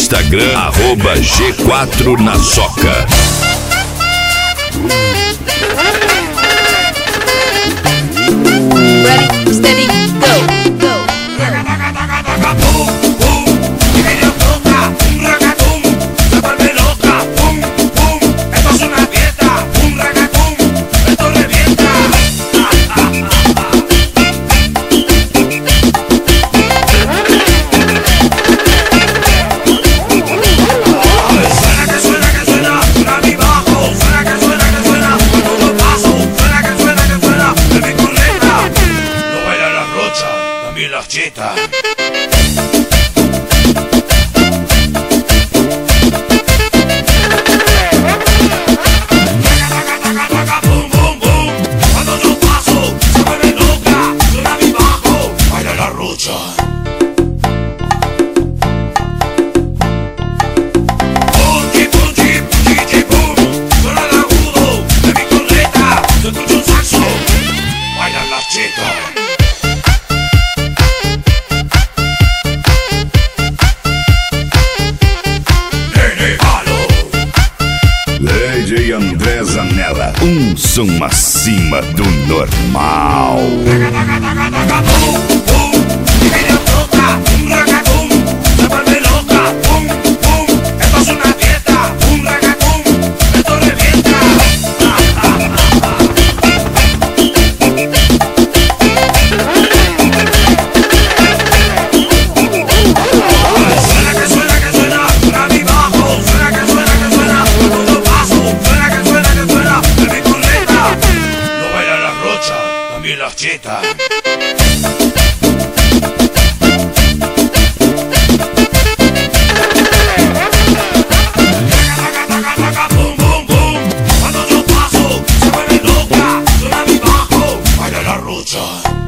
Instagram, @G4 na Soca. Ready, steady, go, go. Las chetas. Boom, boom, boom. Cuando yo paso, se vuelve loca. Suena mi bajo, baila la rocha. Punchi, punchi, punchi, boom. Suena el agudo de mi corneta. Se escucha un saxo, bailan las chetas. DJ André Zanella, som acima do normal. Las chetas. Boom, boom, boom. Cuando yo paso, se vuelve loca. Suena mi bajo, baila la rocha.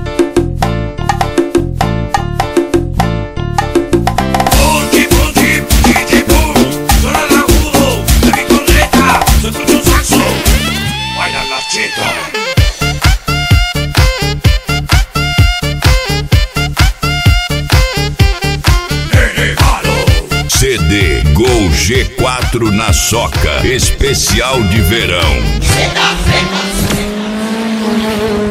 Punchi, punchi, punchi, boom. Suena el agudo de mi corneta. Se escucha un saxo, bailan las chetas. CD Gol G4 na Soca, especial de verão. Cê tá vendo?